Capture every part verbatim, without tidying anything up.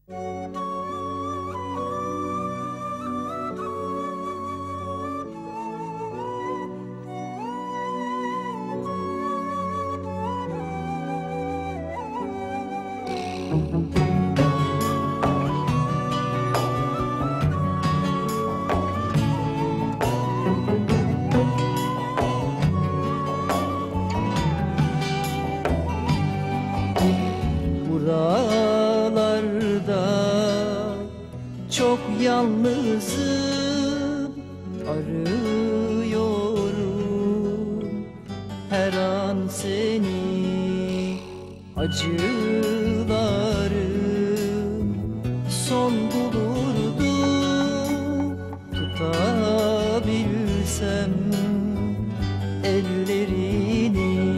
Buralarda çok yalnızım, arıyorum her an seni. Acılarım son bulurdu, tutabilsem ellerini.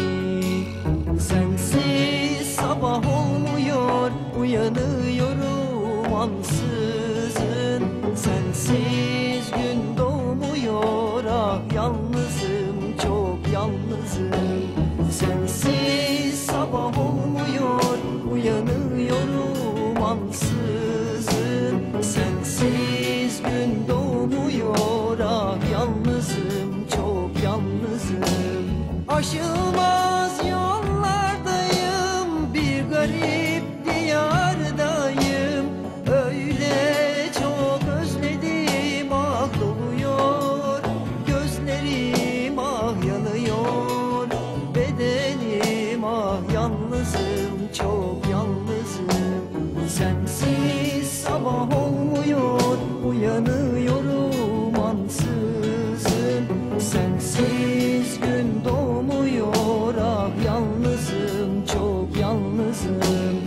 Sensiz sabah olmuyor, uyanıyorum ansızın. Sensiz gün doğmuyor, ah yalnızım, çok yalnızım. Sensiz sabah olmuyor, uyanıyorum ansızın. Sensiz gün doğmuyor, ah yalnızım, çok yalnızım. Aşılmaz yollardayım, bir garip diyardayım. Öyle çok özledim, ah doluyor gözlerim, ah yanıyor bedenim, ah yalnızım, çok yalnızım. Sensiz sabah olmuyor, uyanıyorum ansızın. Sensiz gün doğmuyor, ah yalnızım, çok yalnızım.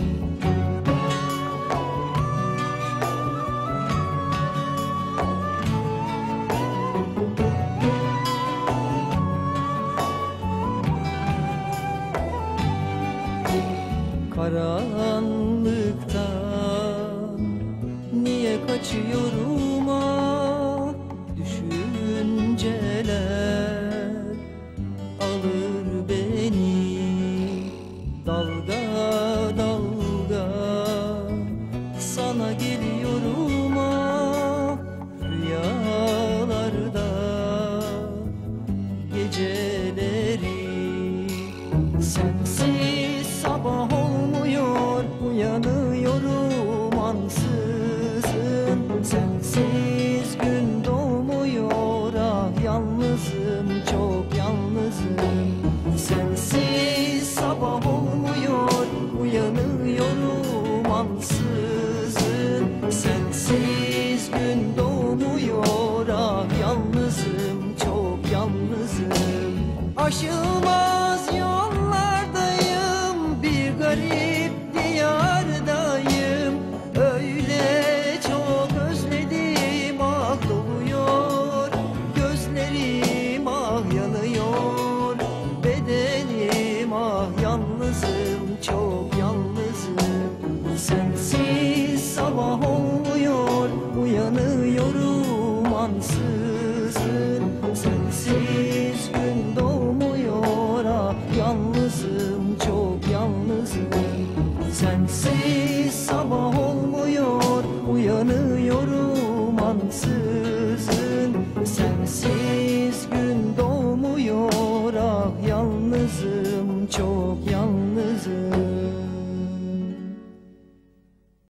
Karanlıktan niye kaçıyorum, ah düşünceler alır beni dalga dalga. Sana geliyorum, ah rüyalarda geceleri. Sensiz sabah olmuyor, uyanıyorum ansızın. Sensiz gün doğmuyor, ah yalnızım, çok yalnızım. Sensiz sabah olmuyor, uyanıyorum ansızın.